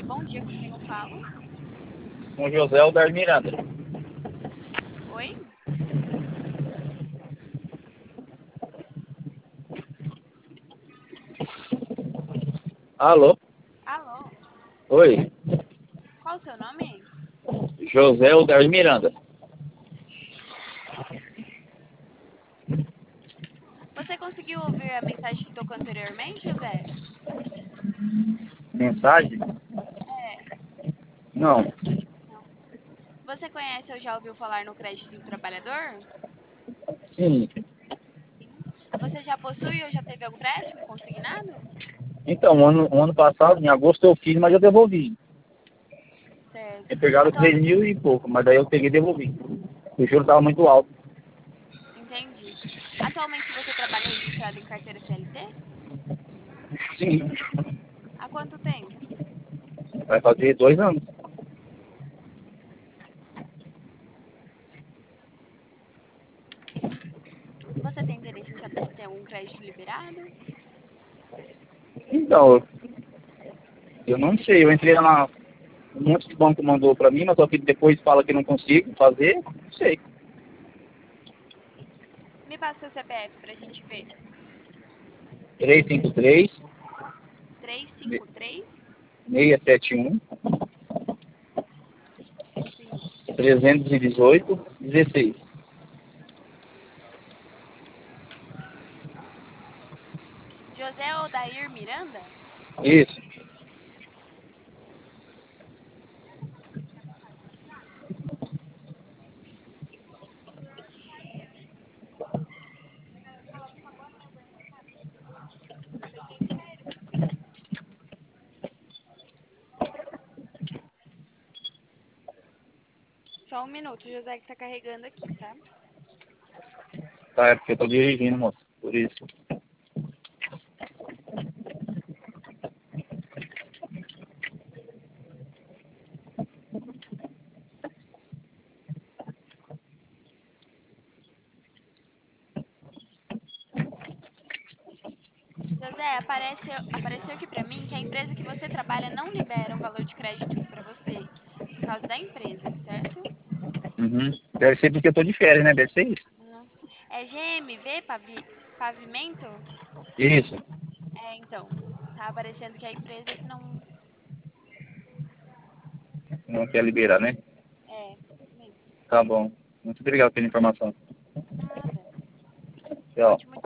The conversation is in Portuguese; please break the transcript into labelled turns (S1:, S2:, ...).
S1: bom dia, com quem eu falo?
S2: Com José Aldair Miranda.
S1: Oi?
S2: Alô?
S1: Alô?
S2: Oi.
S1: Qual o seu nome?
S2: José Aldair Miranda.
S1: Você conseguiu ouvir a mensagem que tocou anteriormente, José?
S2: Mensagem?
S1: É,
S2: Não.
S1: não. Você conhece ou já ouviu falar no crédito do trabalhador?
S2: Sim.
S1: Sim. Você já possui ou já teve algum crédito consignado?
S2: Então, o ano passado, em agosto, eu fiz, mas eu devolvi.
S1: Certo.
S2: Tinha pegado 3 mil e pouco, mas daí eu peguei e devolvi. O juro estava muito alto.
S1: Entendi. Atualmente você trabalha registrado em carteira CLT?
S2: Sim.
S1: Há quanto tempo?
S2: Vai fazer 2 anos.
S1: Você tem interesse em saber se tem algum crédito liberado?
S2: Então, eu não sei. Eu entrei lá, um monte de banco mandou para mim, mas só que depois fala que não consigo fazer. Não sei.
S1: Me passa seu CPF pra gente ver.
S2: 353
S1: 353?
S2: 671
S1: Sim.
S2: 318 16.
S1: José Odair Miranda?
S2: Isso.
S1: Só um minuto, José, que tá carregando aqui, tá?
S2: Tá, é porque eu tô dirigindo, moço. Por isso.
S1: José, apareceu aqui pra mim que a empresa que você trabalha não libera um valor de crédito pra você, por causa da empresa, certo?
S2: Uhum. Deve ser porque eu tô de férias, né? Deve ser isso.
S1: Não. É GMV Pavimento?
S2: Isso.
S1: É, então. Tá aparecendo que é a empresa que não.
S2: Não quer liberar, né?
S1: É, isso mesmo.
S2: Tá bom. Muito obrigado pela informação.
S1: Nada.
S2: Tchau.
S1: Ótimo